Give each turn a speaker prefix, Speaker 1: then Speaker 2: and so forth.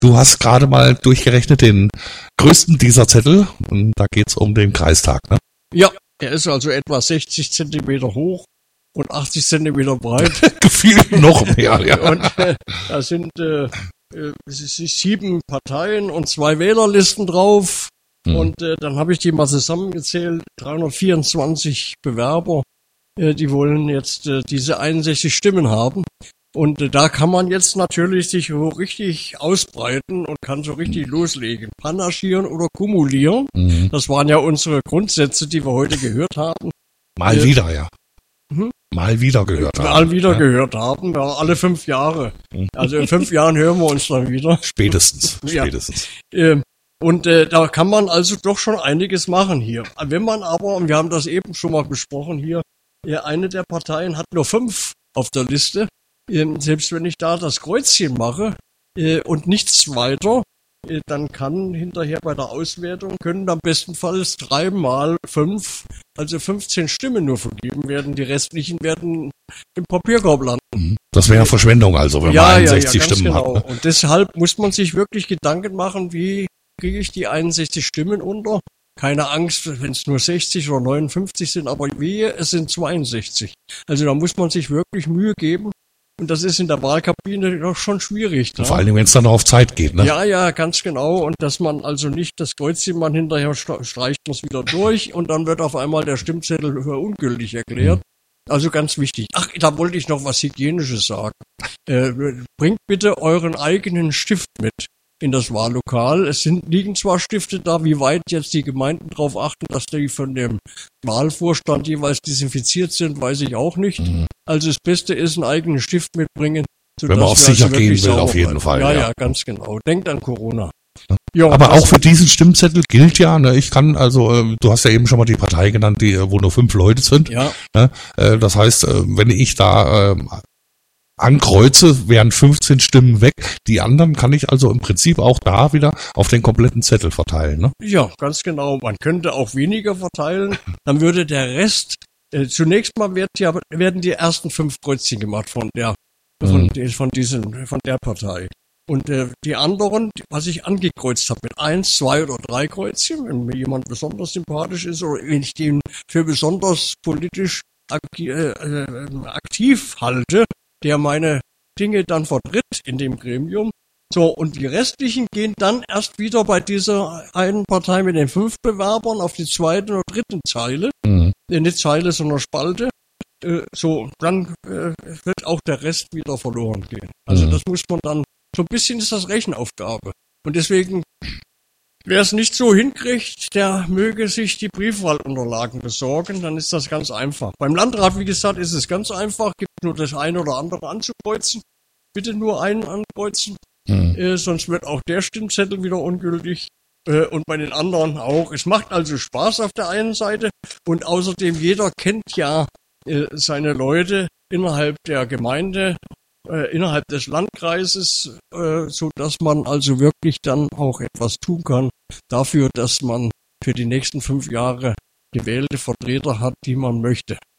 Speaker 1: Du hast gerade mal durchgerechnet den größten dieser Zettel und da geht's um den Kreistag, ne?
Speaker 2: Ja, der ist also etwa 60 Zentimeter hoch und 80 Zentimeter breit.
Speaker 1: Gefühlt noch mehr, ja.
Speaker 2: Und da sind 7 Parteien und 2 Wählerlisten drauf. Und dann habe ich die mal zusammengezählt, 324 Bewerber, die wollen jetzt diese 61 Stimmen haben. Und da kann man jetzt natürlich sich so richtig ausbreiten und kann so richtig loslegen. Panaschieren oder kumulieren. Das waren ja unsere Grundsätze, die wir heute gehört haben.
Speaker 1: Mal wieder, ja. Mal wieder gehört haben.
Speaker 2: Mal wieder gehört haben, ja, alle 5 Jahre. Also in 5 Jahren hören wir uns dann wieder.
Speaker 1: Spätestens.
Speaker 2: Und da kann man also doch schon einiges machen hier. Wenn man aber, und wir haben das eben schon mal besprochen hier, eine der Parteien hat nur 5 auf der Liste. Selbst wenn ich da das Kreuzchen mache und nichts weiter, dann kann hinterher bei der Auswertung, können am bestenfalls 3 mal 5, also 15 Stimmen nur vergeben werden. Die restlichen werden im Papierkorb landen.
Speaker 1: Das wäre ja Verschwendung, also wenn man 61 Stimmen
Speaker 2: genau.
Speaker 1: hat. Ne?
Speaker 2: Und deshalb muss man sich wirklich Gedanken machen, wie kriege ich die 61 Stimmen unter? Keine Angst, wenn es nur 60 oder 59 sind, aber wehe, es sind 62. Also da muss man sich wirklich Mühe geben. Und das ist in der Wahlkabine doch schon schwierig. Ne?
Speaker 1: Vor allem, wenn es dann auf Zeit geht, ne?
Speaker 2: Ja, ganz genau. Und dass man also nicht das Kreuzchen man hinterher streicht das wieder durch und dann wird auf einmal der Stimmzettel für ungültig erklärt. Also ganz wichtig. Ach, da wollte ich noch was Hygienisches sagen. Bringt bitte euren eigenen Stift mit in das Wahllokal. Liegen zwar Stifte da, wie weit jetzt die Gemeinden darauf achten, dass die von dem Wahlvorstand jeweils desinfiziert sind, weiß ich auch nicht. Also das Beste ist, einen eigenen Stift mitbringen.
Speaker 1: Wenn man auf sicher gehen will, auf jeden Fall.
Speaker 2: Ja, ganz genau. Denkt an Corona.
Speaker 1: Ja, aber auch für diesen Stimmzettel gilt ja, ne, ich kann also, du hast ja eben schon mal die Partei genannt, wo nur 5 Leute sind.
Speaker 2: Ja.
Speaker 1: Ne, das heißt, wenn ich da ankreuze, wären 15 Stimmen weg. Die anderen kann ich also im Prinzip auch da wieder auf den kompletten Zettel verteilen. Ne?
Speaker 2: Ja, ganz genau. Man könnte auch weniger verteilen. Dann würde der Rest, zunächst mal werden die ersten 5 Kreuzchen gemacht von der Partei. Und die anderen, was ich angekreuzt habe, mit 1, 2 oder 3 Kreuzchen, wenn mir jemand besonders sympathisch ist oder wenn ich den für besonders politisch aktiv halte, der meine Dinge dann vertritt in dem Gremium. So, und die restlichen gehen dann erst wieder bei dieser einen Partei mit den 5 Bewerbern auf die zweite oder dritte Zeile. Nicht Zeile, sondern Spalte. Dann wird auch der Rest wieder verloren gehen. Also das muss man dann, so ein bisschen ist das Rechenaufgabe. Und deswegen, wer es nicht so hinkriegt, der möge sich die Briefwahlunterlagen besorgen, dann ist das ganz einfach. Beim Landrat, wie gesagt, ist es ganz einfach, gibt nur das eine oder andere anzukreuzen. Bitte nur einen ankreuzen, sonst wird auch der Stimmzettel wieder ungültig. Und bei den anderen auch. Es macht also Spaß auf der einen Seite und außerdem jeder kennt ja seine Leute innerhalb der Gemeinde, innerhalb des Landkreises, so dass man also wirklich dann auch etwas tun kann dafür, dass man für die nächsten 5 Jahre gewählte Vertreter hat, die man möchte.